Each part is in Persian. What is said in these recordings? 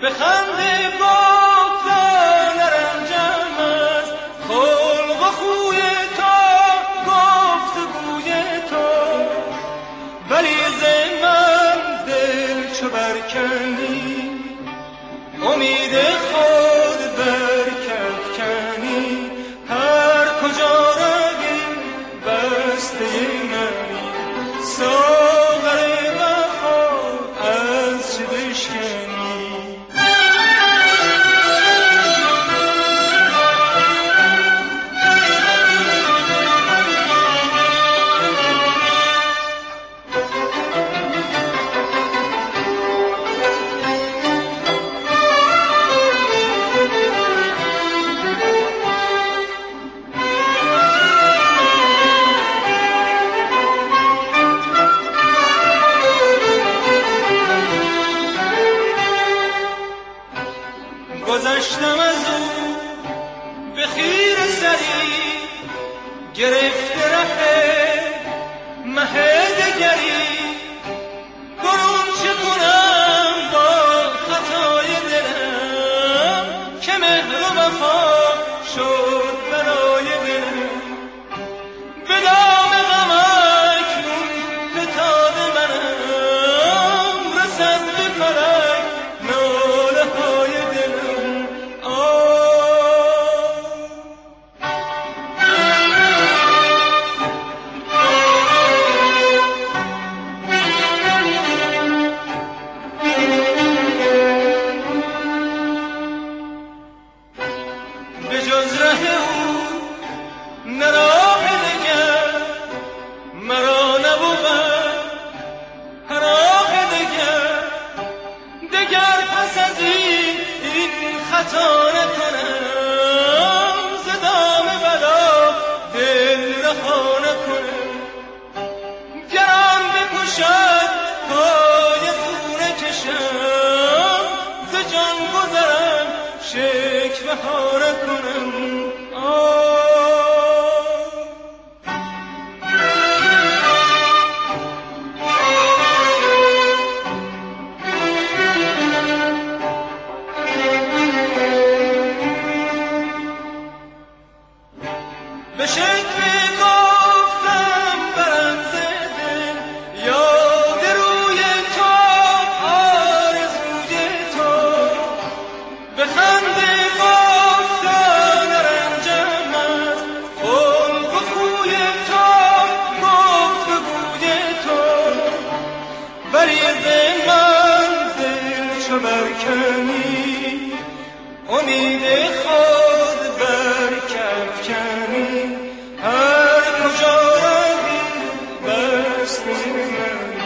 خنده گفتن نرنجم است خلق و خوی تو گفتگوی تو ولی ز من دل چو برکنی امید خود برکفکنی هر کجا روی بسته منی ساغر وفا از چه بشکنی گذشتم از او به خیره سری گرفته ره مه دگری برون چه کنم با خطای دلم که مهر و وفا شد بلای دلم به دام غم اکنون فتاد منم رسد به فلک ناله های دلم به جز ره او نه راه دگر مرا نبود هر راه دگر پس از این خطا نکنم ز دام بلا دل رها نکنم گرم بکشد پای خونه کشم ز جان گذرم شکوه ها نکنم به شکوه گفتم برم ز دل یاد روی تو آرزوی تو به خنده گفتم نرنجم از خلق و خوی تو گفتگوی تو ولی ز من دل چو برکنی امید خود برکفکنی هر کجا روی بسته من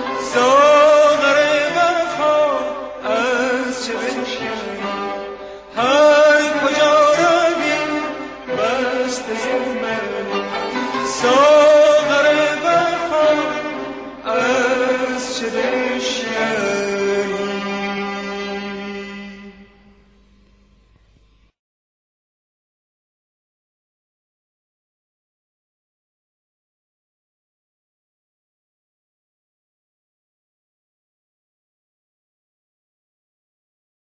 ساغر وفا از چه بشکنی هر کجا روی بسته من ساغر وفا از چه بشکنی